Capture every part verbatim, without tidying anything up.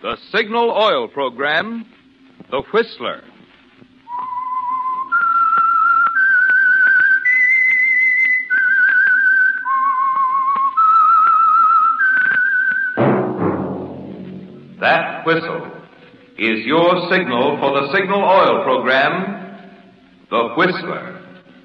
The Signal Oil Program, The Whistler. That whistle is your signal for the Signal Oil Program, The Whistler.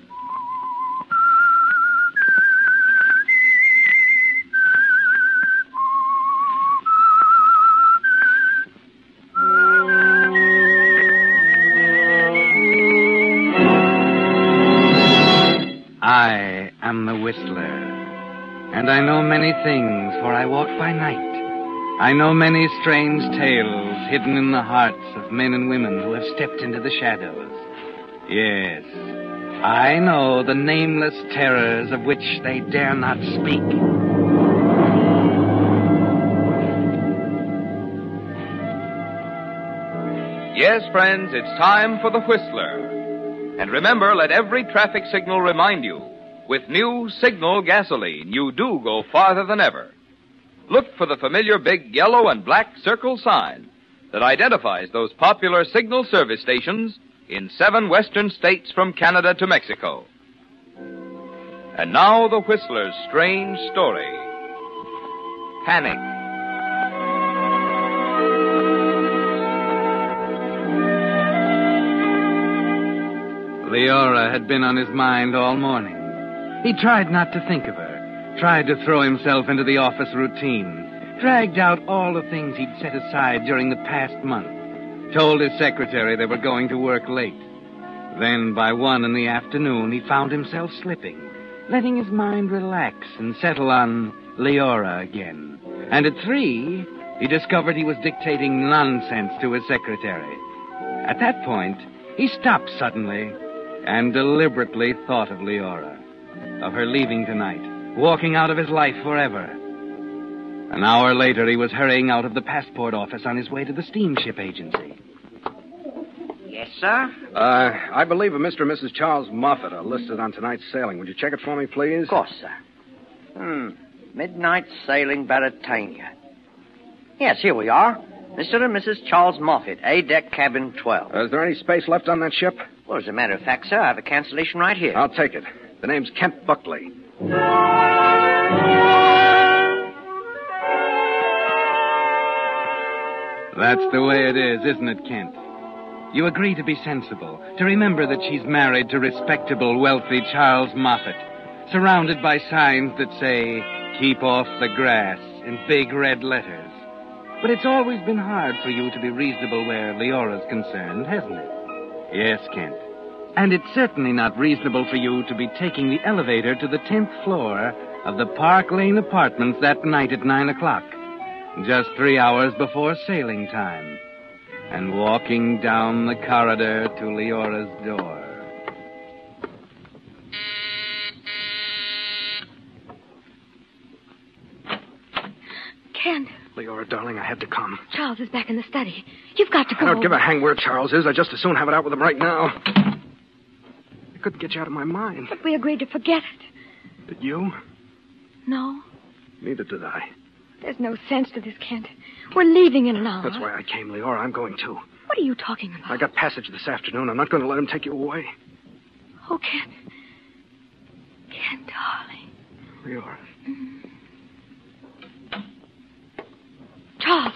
I am the Whistler, and I know many things, for I walk by night. I know many strange tales hidden in the hearts of men and women who have stepped into the shadows. Yes, I know the nameless terrors of which they dare not speak. Yes, friends, it's time for The Whistler. And remember, let every traffic signal remind you, with new Signal gasoline, you do go farther than ever. Look for the familiar big yellow and black circle sign that identifies those popular Signal service stations in seven western states from Canada to Mexico. And now the Whistler's strange story. Panic. Leora had been on his mind all morning. He tried not to think of her. Tried to throw himself into the office routine, dragged out all the things he'd set aside during the past month, told his secretary they were going to work late. Then, by one in the afternoon, he found himself slipping, letting his mind relax and settle on Leora again. And at three, he discovered he was dictating nonsense to his secretary. At that point, he stopped suddenly and deliberately thought of Leora, of her leaving tonight, walking out of his life forever. An hour later, he was hurrying out of the passport office on his way to the steamship agency. Yes, sir? Uh, I believe a Mister and Missus Charles Moffat are listed on tonight's sailing. Would you check it for me, please? Of course, sir. Hmm. Midnight sailing Baratania. Yes, here we are. Mister and Missus Charles Moffat, A-deck cabin twelve. Uh, is there any space left on that ship? Well, as a matter of fact, sir, I have a cancellation right here. I'll take it. The name's Kent Buckley. That's the way it is, isn't it, Kent? You agree to be sensible, to remember that she's married to respectable, wealthy Charles Moffat, surrounded by signs that say, "Keep off the grass," in big red letters. But it's always been hard for you to be reasonable where Leora's concerned, hasn't it? Yes, Kent. And it's certainly not reasonable for you to be taking the elevator to the tenth floor of the Park Lane Apartments that night at nine o'clock, just three hours before sailing time, and walking down the corridor to Leora's door. Kent. Leora, darling, I had to come. Charles is back in the study. You've got to go. I don't give a hang where Charles is. I just as soon have it out with him right now. I couldn't get you out of my mind. But we agreed to forget it. Did you? No. Neither did I. There's no sense to this, Kent. We're leaving in an hour. That's why I came, Leora. I'm going too. What are you talking about? I got passage this afternoon. I'm not going to let him take you away. Oh, Kent. Kent, darling. Leora. Mm. Charles.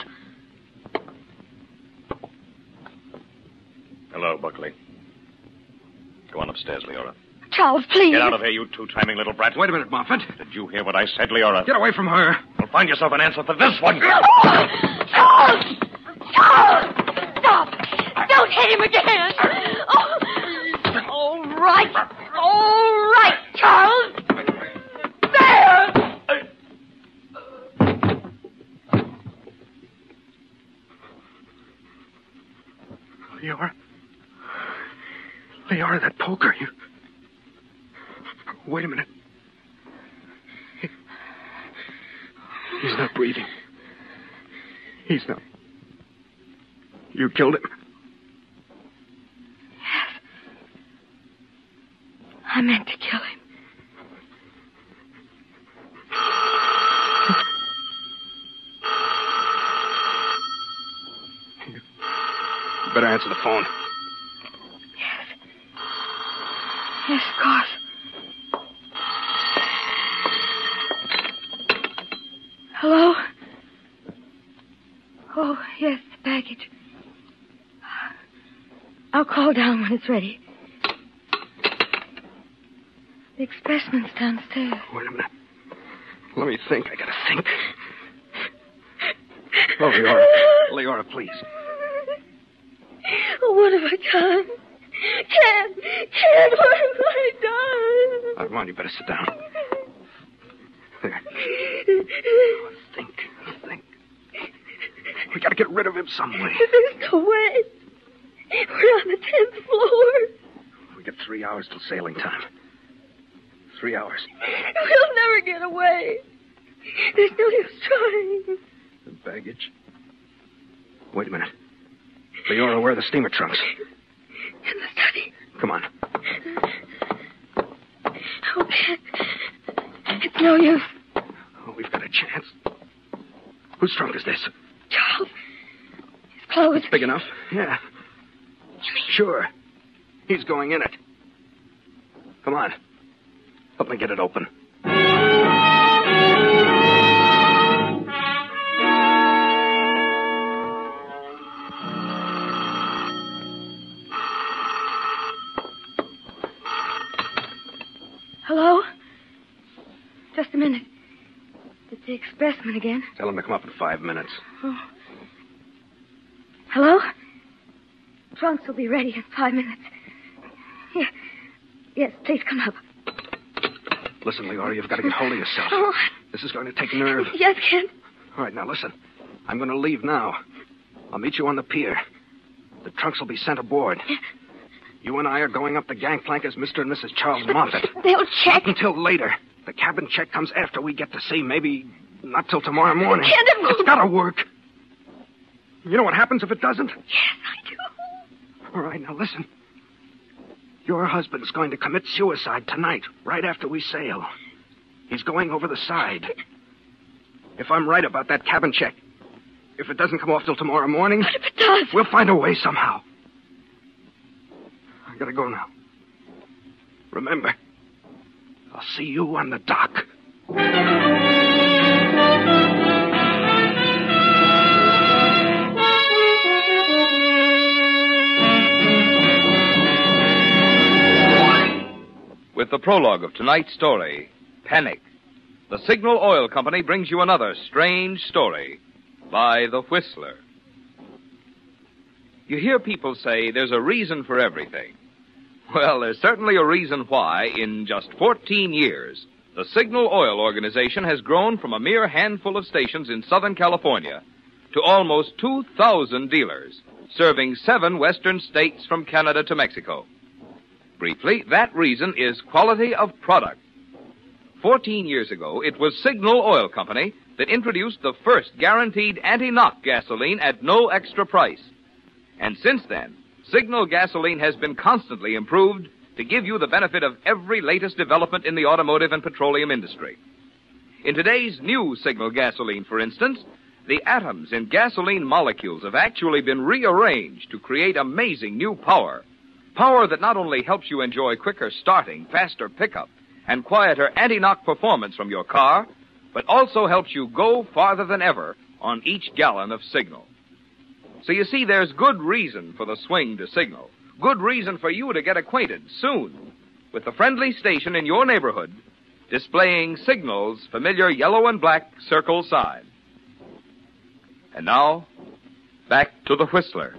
Hello, Buckley. Go on upstairs, Leora. Charles, please. Get out of here, you two-timing little brat. Wait a minute, Moffat. Did you hear what I said, Leora? Get away from her. Well, find yourself an answer for this one. Charles! Charles! Stop! Don't hit him again! Oh. All right. All right, Charles. There! Leora. Leora, that poker, you... Wait a minute. He... He's not breathing. He's not... You killed him. Yes. I meant to kill him. Better answer the phone. Yes. Yes, of course. Hello? Oh, yes, the package. I'll call down when it's ready. The expressman's downstairs. Wait a minute. Let me think. I gotta think. Oh, Leora. Leora, please. Oh, what have I done? Ken! Ken, what have I done? Uh, come on, you better sit down. There. Think. Think. We gotta get rid of him some way. There's no way. We're on the tenth floor. We get three hours till sailing time. Three hours. We'll never get away. There's no use trying. The baggage. Wait a minute. Leora, where are the steamer trunks? In the study. Come on. Okay. It's no use. Oh, we've got a chance. Whose trunk is this? Charles. His clothes. It's big enough. Yeah. Sure. He's going in it. Come on. Help me get it open. Hello? Just a minute. It's the expressman again. Tell him to come up in five minutes. Oh. Hello? Trunks will be ready in five minutes. Yeah. Yes, please come up. Listen, Leora, you've got to get hold of yourself. Oh. This is going to take nerve. Yes, Kent. All right, now listen. I'm going to leave now. I'll meet you on the pier. The trunks will be sent aboard. You and I are going up the gangplank as Mister and Missus Charles Moffat. They'll check. Not until later. The cabin check comes after we get to sea. Maybe not till tomorrow morning. Kent, it won't. It's got to work. You know what happens if it doesn't? Yes, I do. All right, now listen. Your husband's going to commit suicide tonight, right after we sail. He's going over the side. If I'm right about that cabin check, if it doesn't come off till tomorrow morning... But if it does... We'll find a way somehow. I gotta go now. Remember, I'll see you on the dock. With the prologue of tonight's story, Panic, the Signal Oil Company brings you another strange story by The Whistler. You hear people say there's a reason for everything. Well, there's certainly a reason why, in just fourteen years, the Signal Oil Organization has grown from a mere handful of stations in Southern California to almost two thousand dealers, serving seven western states from Canada to Mexico. Briefly, that reason is quality of product. Fourteen years ago, it was Signal Oil Company that introduced the first guaranteed anti-knock gasoline at no extra price. And since then, Signal gasoline has been constantly improved to give you the benefit of every latest development in the automotive and petroleum industry. In today's new Signal gasoline, for instance, the atoms in gasoline molecules have actually been rearranged to create amazing new power. Power that not only helps you enjoy quicker starting, faster pickup, and quieter anti-knock performance from your car, but also helps you go farther than ever on each gallon of Signal. So you see, there's good reason for the swing to Signal. Good reason for you to get acquainted soon with the friendly station in your neighborhood displaying Signal's familiar yellow and black circle sign. And now, back to the Whistler.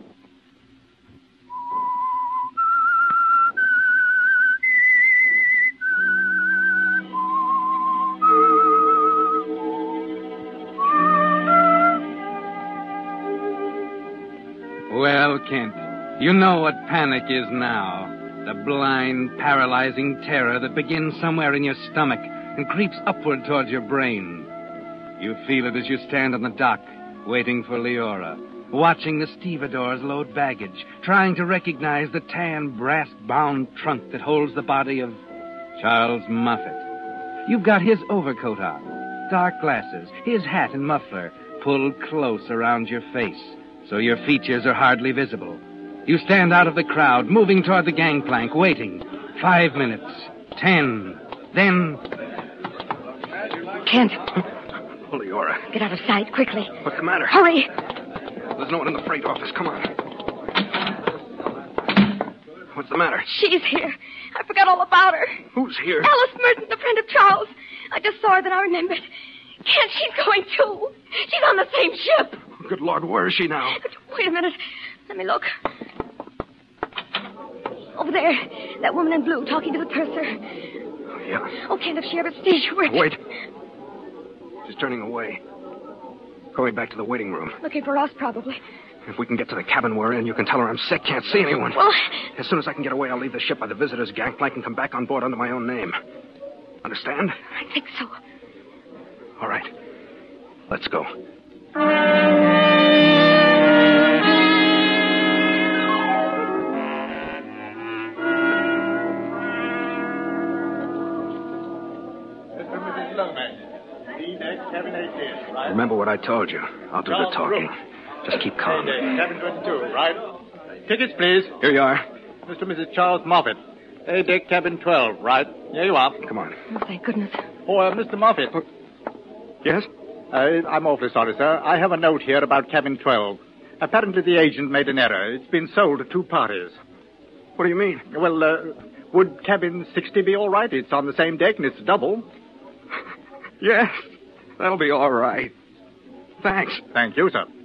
Well, Kent, you know what panic is now. The blind, paralyzing terror that begins somewhere in your stomach and creeps upward towards your brain. You feel it as you stand on the dock, waiting for Leora, watching the stevedores load baggage, trying to recognize the tan, brass-bound trunk that holds the body of Charles Moffat. You've got his overcoat on, dark glasses, his hat and muffler pulled close around your face, so your features are hardly visible. You stand out of the crowd, moving toward the gangplank, waiting. Five minutes. Ten. Then... Kent, Oh, Leora. get out of sight, quickly. What's the matter? Hurry. There's no one in the freight office. Come on. What's the matter? She's here. I forgot all about her. Who's here? Alice Merton, the friend of Charles. I just saw her, then I remembered. Kent, she's going too. She's on the same ship. Good Lord, where is she now? Wait a minute. Let me look. Over there. That woman in blue talking to the purser. Oh, yeah. Oh, Kent, if she ever sees you, we're... Wait. She's turning away. Going back to the waiting room. Looking for us, probably. If we can get to the cabin we're in, you can tell her I'm sick, can't see anyone. Well... As soon as I can get away, I'll leave the ship by the visitors' gangplank and come back on board under my own name. Understand? I think so. All right. Let's go. Remember what I told you. I'll do the talking. Just keep calm. Cabin twenty-two, right? Tickets, please. Here you are. Mister and Missus Charles Moffat. A-deck, cabin twelve, right? Here you are. Come on. Oh, thank goodness. Oh, uh, Mister Moffat. Yes? Uh, I'm awfully sorry, sir. I have a note here about cabin twelve. Apparently the agent made an error. It's been sold to two parties. What do you mean? Well, uh, would cabin sixty be all right? It's on the same deck and it's double. Yes. That'll be all right. Thanks. Thank you, sir.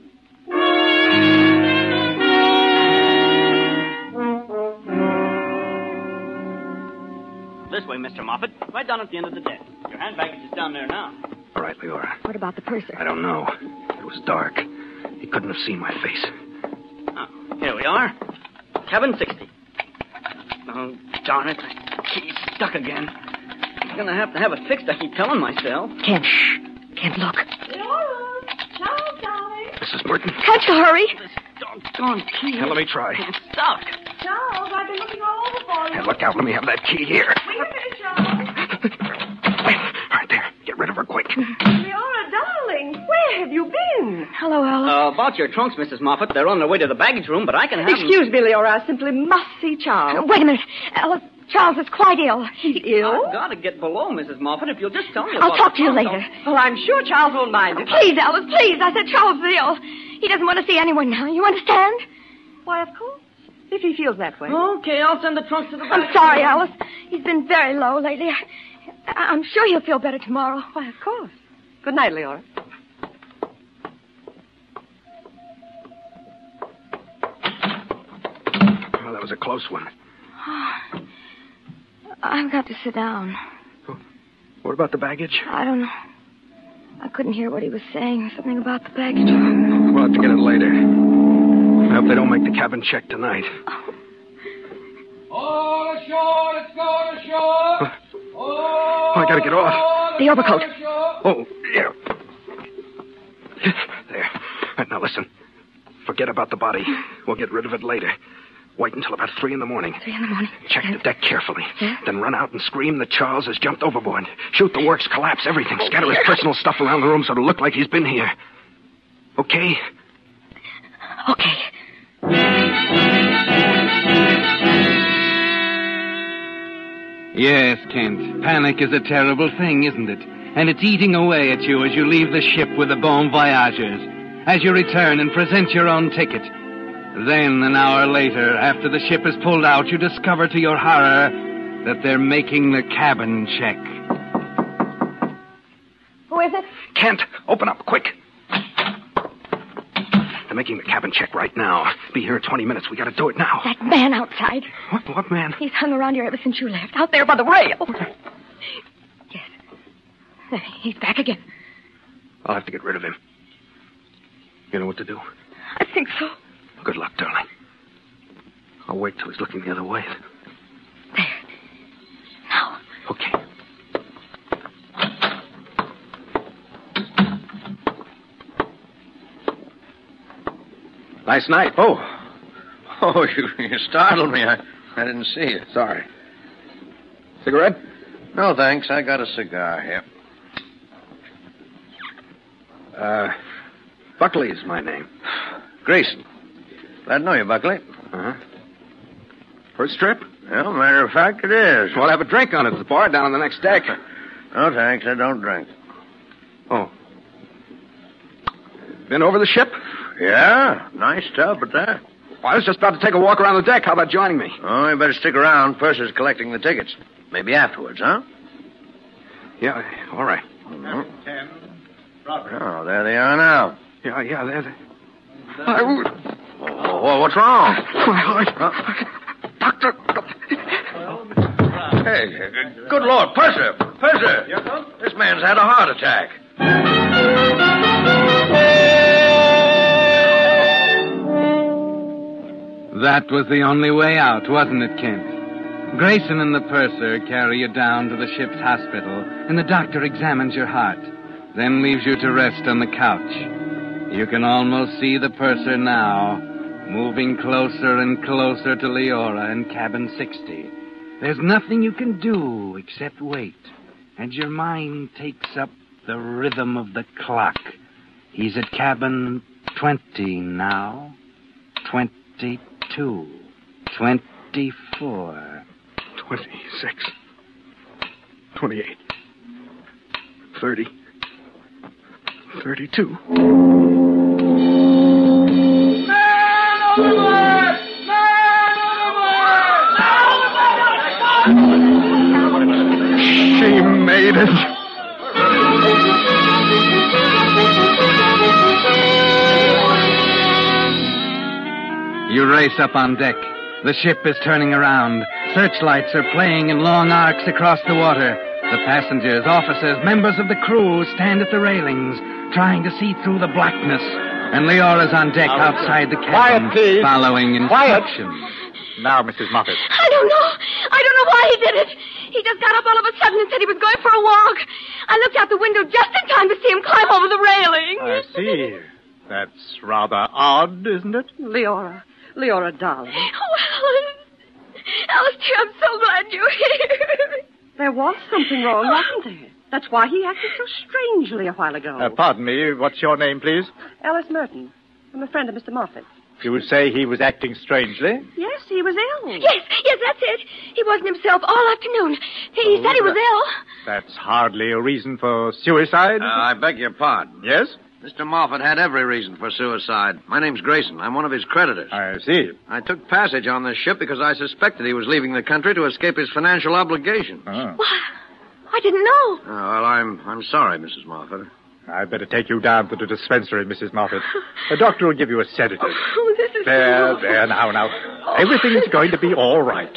This way, Mister Moffat. Right down at the end of the deck. Your hand baggage is down there now. All right, Leora. What about the purser? I don't know. It was dark. He couldn't have seen my face. Oh, here we are. Cabin sixty. Oh, darn it. The key's stuck again. I'm going to have to have it fixed, I keep telling myself. Kent, shh. Kent, look. Laura! Charles, darling! Missus Merton. Can't you hurry? This doggone key. Now, let me try. It's stuck. Charles, I've been looking all over for you. Hey, look out. Let me have that key here. Wait a minute, Charles. All right, there. Get rid of her quick. Laura, darling, where have you been? Hello, Alice. Uh, about your trunks, Missus Moffat. They're on their way to the baggage room, but I can have them... Excuse me, Laura. I simply must see Charles. Wait a minute. Alice, Charles is quite ill. He's ill? I've got to get below, Missus Moffat, if you'll just tell me I'll about talk the to you trunks. later. Well, I'm sure Charles won't mind it. Please, Alice, please. I said Charles is ill. He doesn't want to see anyone now. You understand? Why, of course. If he feels that way. Okay, I'll send the trunks to the I'm baggage sorry, room. Alice. He's been very low lately. I, I'm sure he'll feel better tomorrow. Why, of course. Good night, Leora. Well, that was a close one. I've got to sit down. What about the baggage? I don't know. I couldn't hear what he was saying. Something about the baggage room. We'll have to get it later. I hope they don't make the cabin check tonight. All ashore, let's go to shore. Oh, I gotta get off. The overcoat. Oh, yeah. There. Now listen. Forget about the body. We'll get rid of it later. Wait until about three in the morning. Three in the morning. Check the deck carefully. Yeah? Then run out and scream that Charles has jumped overboard. Shoot the works, collapse everything. Scatter his personal stuff around the room so it'll look like he's been here. Okay? Okay. Yes, Kent. Panic is a terrible thing, isn't it? And it's eating away at you as you leave the ship with the bon voyageurs, as you return and present your own ticket. Then, an hour later, after the ship is pulled out, you discover to your horror that they're making the cabin check. Who is it? Kent, open up, quick. They're making the cabin check right now. Be here in twenty minutes. We gotta do it now. That man outside. What, what man? He's hung around here ever since you left. Out there by the rail. Yes. There, he's back again. I'll have to get rid of him. You know what to do? I think so. Good luck, darling. I'll wait till he's looking the other way. There. Now. Okay. Nice night. Oh. Oh, you, you startled me. I, I didn't see you. Sorry. Cigarette? No, thanks. I got a cigar here. Uh, Buckley is my name. Grayson. Glad to know you, Buckley. Uh-huh. First trip? Well, matter of fact, it is. We'll have a drink on it at the bar down on the next deck. No, thanks. I don't drink. Oh. Been over the ship? Yeah, nice tub at that. Well, I was just about to take a walk around the deck. How about joining me? Oh, you better stick around. Purser's collecting the tickets. Maybe afterwards, huh? Yeah, all right. Mm-hmm. Ten. Robert. Oh, there they are now. Yeah, yeah, there they... I would... Oh, well, what's wrong? My heart. Huh? Doctor. Hey, good Lord, Purser! Purser! Yes, sir? This man's had a heart attack. That was the only way out, wasn't it, Kent? Grayson and the purser carry you down to the ship's hospital, and the doctor examines your heart, then leaves you to rest on the couch. You can almost see the purser now, moving closer and closer to Leora in cabin sixty. There's nothing you can do except wait, and your mind takes up the rhythm of the clock. He's at cabin twenty now, twenty-two, twenty-four. twenty-six. twenty-eight. thirty. thirty-two. She made it. You race up on deck. The ship is turning around. Searchlights are playing in long arcs across the water. The passengers, officers, members of the crew stand at the railings, trying to see through the blackness. And Leora's on deck outside the cabin, Quiet, please. following instructions. Quiet. Now, Missus Moffat. I don't know. I don't know why he did it. He just got up all of a sudden and said he was going for a walk. I looked out the window just in time to see him climb over the railing. I see. That's rather odd, isn't it? Leora. Leora, darling. Oh, Alice. Alice, dear, I'm so glad you're here. There was something wrong, wasn't there? That's why he acted so strangely a while ago. Uh, pardon me. What's your name, please? Alice Merton. I'm a friend of Mister Moffat. You would say he was acting strangely? Yes, he was ill. Yes, yes, that's it. He wasn't himself all afternoon. He, he Oh, said he was that- ill. That's hardly a reason for suicide. Uh, I beg your pardon. Yes? Mister Moffat had every reason for suicide. My name's Grayson. I'm one of his creditors. I see. I took passage on this ship because I suspected he was leaving the country to escape his financial obligations. Oh. Why, I didn't know. Oh, well, I'm I'm sorry, Missus Moffat. I'd better take you down to the dispensary, Missus Moffat. The doctor will give you a sedative. Oh, this is There, so... there, now, now. Everything's going to be all right.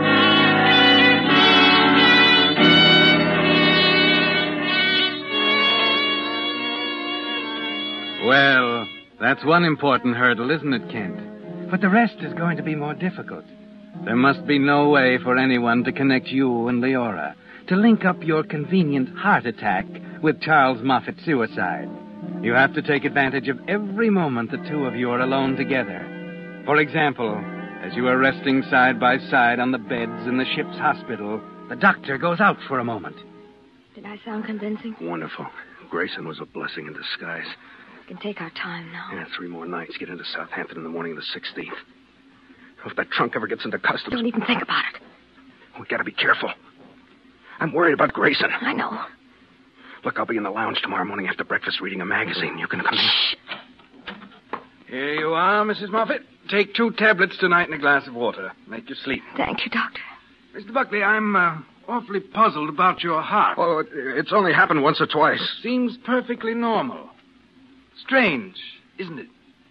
Well, that's one important hurdle, isn't it, Kent? But the rest is going to be more difficult. There must be no way for anyone to connect you and Leora, to link up your convenient heart attack with Charles Moffat's suicide. You have to take advantage of every moment the two of you are alone together. For example, as you are resting side by side on the beds in the ship's hospital, the doctor goes out for a moment. Did I sound convincing? Wonderful. Grayson was a blessing in disguise. We can take our time now. Yeah, three more nights. Get into Southampton in the morning of the sixteenth. If that trunk ever gets into customs... Don't even think about it. We gotta be careful. I'm worried about Grayson. I know. Look, I'll be in the lounge tomorrow morning after breakfast reading a magazine. You can come in. Shh. Here you are, Missus Moffat. Take two tablets tonight and a glass of water. Make you sleep. Thank you, Doctor. Mister Buckley, I'm uh, awfully puzzled about your heart. Well, it, it's only happened once or twice. Seems perfectly normal. Strange, isn't it?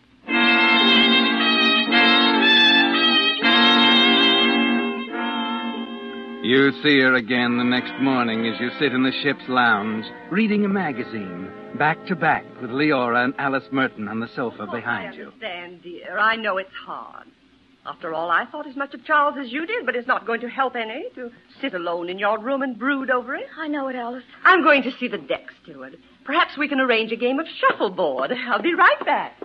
You see her again the next morning as you sit in the ship's lounge, reading a magazine, back to back with Leora and Alice Merton on the sofa behind you. I understand, dear. I know it's hard. After all, I thought as much of Charles as you did, but it's not going to help any to sit alone in your room and brood over it. I know it, Alice. I'm going to see the deck steward. Perhaps we can arrange a game of shuffleboard. I'll be right back.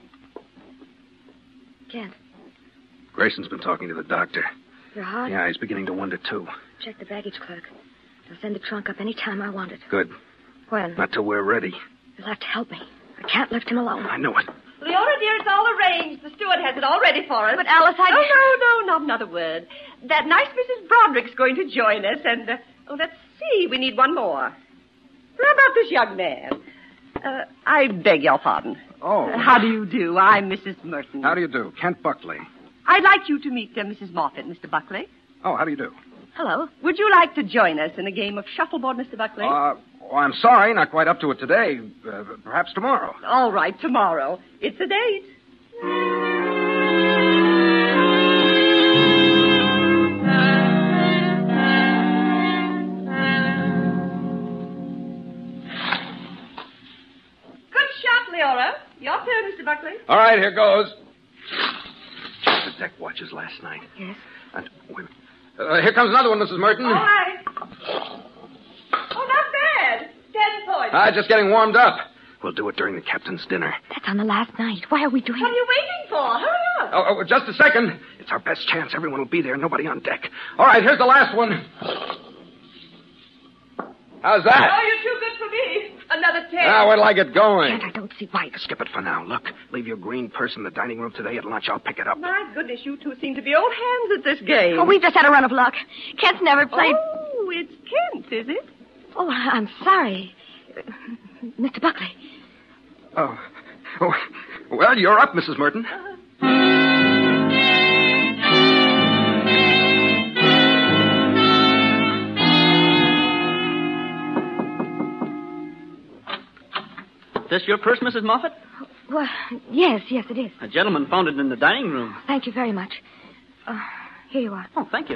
Kent, Grayson's been talking to the doctor. your heart? Yeah, he's beginning to wonder, too. Check the baggage clerk. I'll send the trunk up any time I want it. Good. When? Not till we're ready. You'll have to help me. I can't lift him alone. I know it. Leora, dear, it's all arranged. arranged. The steward has it all ready for us. But, Alice, I... Oh, no, no, not another word. That nice Missus Broderick's going to join us, and, uh, oh, let's see, we need one more. How about this young man? Uh, I beg your pardon. Oh. Uh, how do you do? I'm Missus Merton. How do you do? Kent Buckley. I'd like you to meet uh, Missus Moffat, Mister Buckley. Oh, how do you do? Hello. Would you like to join us in a game of shuffleboard, Mister Buckley? Uh, oh, I'm sorry, not quite up to it today. Uh, perhaps tomorrow. All right, tomorrow. It's a date. Good shot, Leora. Your turn, Mister Buckley. All right, here goes. The deck watches last night. Yes. And wait a minute. Uh, here comes another one, Missus Merton. All right. Oh, not bad. Ten points. Ah, just getting warmed up. We'll do it during the captain's dinner. That's on the last night. Why are we doing What are you waiting for? Hurry up. Oh, oh, just a second. It's our best chance. Everyone will be there. Nobody on deck. All right, here's the last one. How's that? Oh, you're too good for me. Another ten. Ah, where'll I get going? Kent, I don't see why. Skip it for now. Look, leave your green purse in the dining room today at lunch. I'll pick it up. My goodness, you two seem to be old hands at this game. Oh, we've just had a run of luck. Kent's never played... Oh, it's Kent, is it? Oh, I'm sorry. Mister Buckley. Oh. oh. Well, you're up, Missus Merton. Is this your purse, Missus Moffat? Well, yes, yes, it is. A gentleman found it in the dining room. Thank you very much. Uh, here you are. Oh, thank you.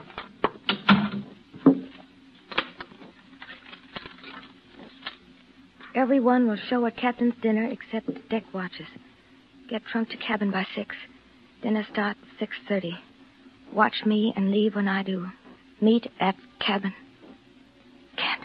Everyone will show at captain's dinner except deck watches. Get drunk to cabin by six. Dinner starts six thirty. Watch me and leave when I do. Meet at cabin. Kent.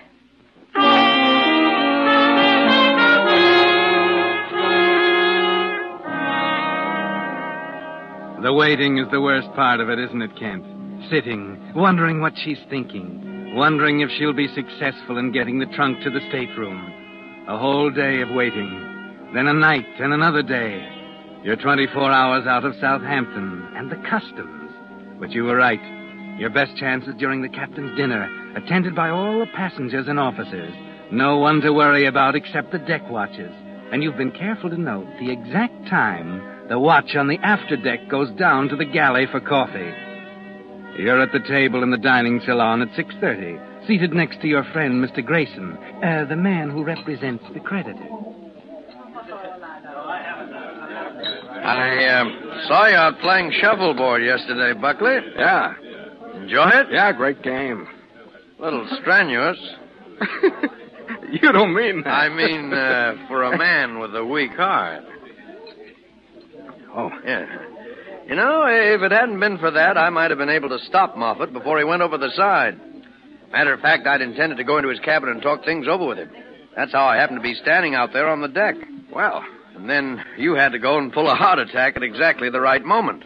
The waiting is the worst part of it, isn't it, Kent? Sitting, wondering what she's thinking, wondering if she'll be successful in getting the trunk to the stateroom. A whole day of waiting, then a night and another day. You're twenty-four hours out of Southampton and the customs. But you were right. Your best chance is during the captain's dinner, attended by all the passengers and officers. No one to worry about except the deck watches. And you've been careful to note the exact time the watch on the afterdeck goes down to the galley for coffee. You're at the table in the dining salon at six thirty, seated next to your friend, Mister Grayson, uh, the man who represents the creditor. I uh, saw you out playing shuffleboard yesterday, Buckley. Yeah. Enjoy it? Yeah, great game. A little strenuous. You don't mean that. I mean, uh, for a man with a weak heart. Oh. Yeah. You know, if it hadn't been for that, I might have been able to stop Moffat before he went over the side. Matter of fact, I'd intended to go into his cabin and talk things over with him. That's how I happened to be standing out there on the deck. Well. And then you had to go and pull a heart attack at exactly the right moment.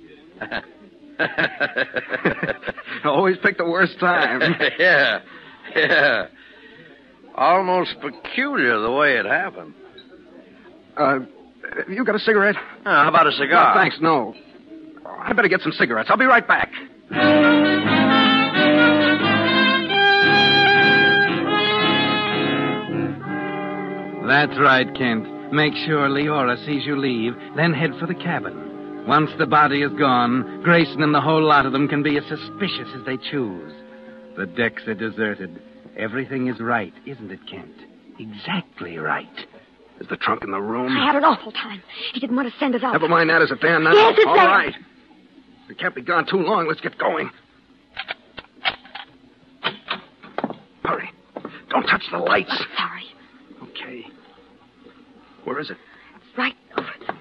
Always pick the worst time. yeah. Yeah. Almost peculiar the way it happened. Uh, you got a cigarette? Uh, how about a cigar? No, thanks, no. I better get some cigarettes. I'll be right back. That's right, Kent. Make sure Leora sees you leave, then head for the cabin. Once the body is gone, Grayson and the whole lot of them can be as suspicious as they choose. The decks are deserted. Everything is right, isn't it, Kent? Exactly right. Is the trunk in the room? I had an awful time. He didn't want to send us out. Never mind that. Is it there now? Yes, it's All there. right. We can't be gone too long. Let's get going. Hurry. Don't touch the lights. I'm sorry. Okay. Where is it? It's right over there.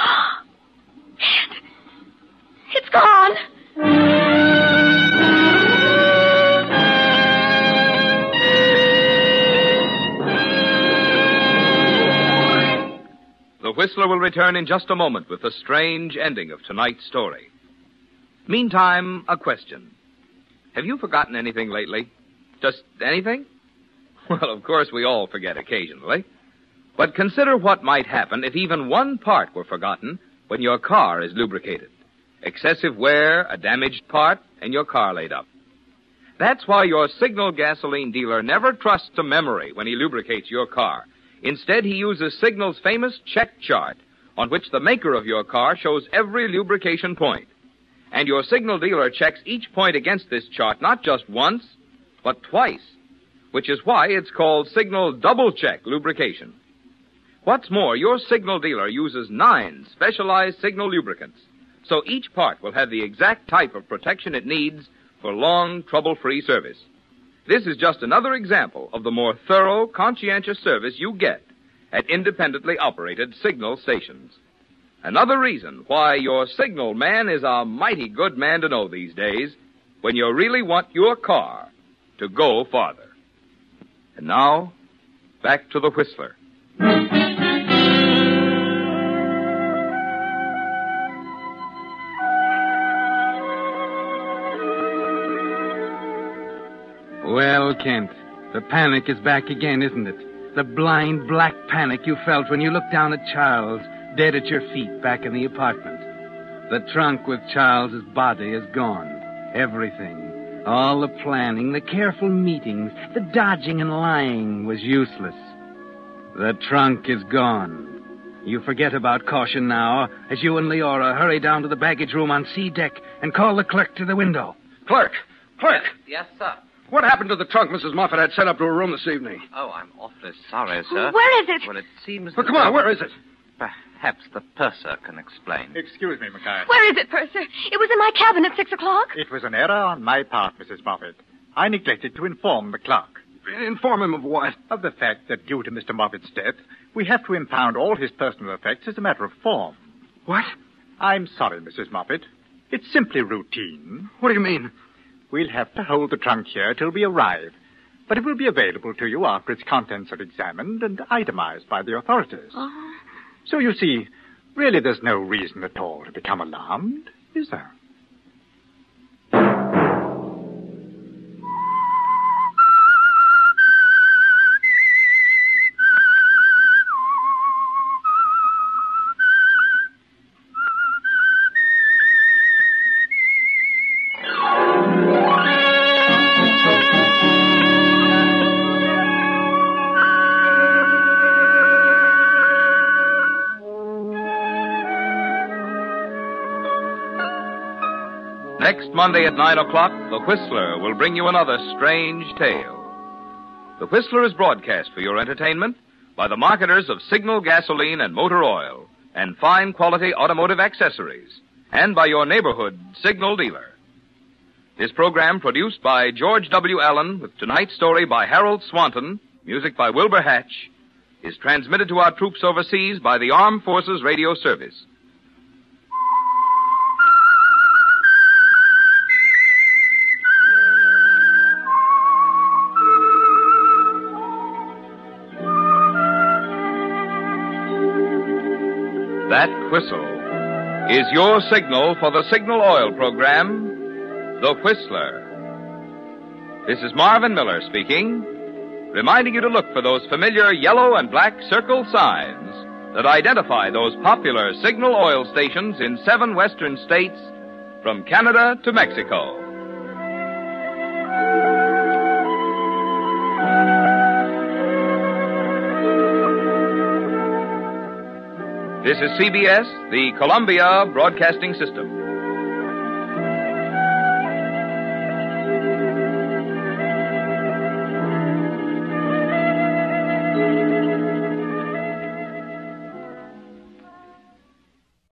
Kent. It's gone. The Whistler will return in just a moment with the strange ending of tonight's story. Meantime, a question. Have you forgotten anything lately? Just anything? Well, of course, we all forget occasionally. But consider what might happen if even one part were forgotten when your car is lubricated. Excessive wear, a damaged part, and your car laid up. That's why your Signal gasoline dealer never trusts to memory when he lubricates your car. Instead, he uses Signal's famous check chart, on which the maker of your car shows every lubrication point. And your Signal dealer checks each point against this chart not just once, but twice, which is why it's called Signal Double Check Lubrication. What's more, your Signal dealer uses nine specialized Signal lubricants, so each part will have the exact type of protection it needs for long, trouble-free service. This is just another example of the more thorough, conscientious service you get at independently operated Signal stations. Another reason why your Signal man is a mighty good man to know these days when you really want your car to go farther. And now, back to the Whistler. Well, Kent, the panic is back again, isn't it? The blind black panic you felt when you looked down at Charles, dead at your feet back in the apartment. The trunk with Charles's body is gone. Everything. All the planning, the careful meetings, the dodging and lying was useless. The trunk is gone. You forget about caution now as you and Leora hurry down to the baggage room on C deck and call the clerk to the window. Clerk! Clerk! Yes, sir. What happened to the trunk Missus Moffat had sent up to her room this evening? Oh, I'm awfully sorry, sir. Where is it? Well, it seems... Well, come on, where is it? Perhaps the purser can explain. Excuse me, Mackay. Where is it, Purser? It was in my cabin at six o'clock. It was an error on my part, Missus Moffat. I neglected to inform the clerk. Inform him of what? Of the fact that due to Mister Moffat's death, we have to impound all his personal effects as a matter of form. What? I'm sorry, Missus Moffat. It's simply routine. What do you mean? We'll have to hold the trunk here till we arrive. But it will be available to you after its contents are examined and itemized by the authorities. Oh. So you see, really there's no reason at all to become alarmed, is there? Next Monday at nine o'clock, The Whistler will bring you another strange tale. The Whistler is broadcast for your entertainment by the marketers of Signal gasoline and motor oil and fine quality automotive accessories, and by your neighborhood Signal dealer. This program, produced by George W. Allen, with tonight's story by Harold Swanton, music by Wilbur Hatch, is transmitted to our troops overseas by the Armed Forces Radio Service. That whistle is your signal for the Signal Oil program, The Whistler. This is Marvin Miller speaking, reminding you to look for those familiar yellow and black circle signs that identify those popular Signal Oil stations in seven western states from Canada to Mexico. This is C B S, the Columbia Broadcasting System.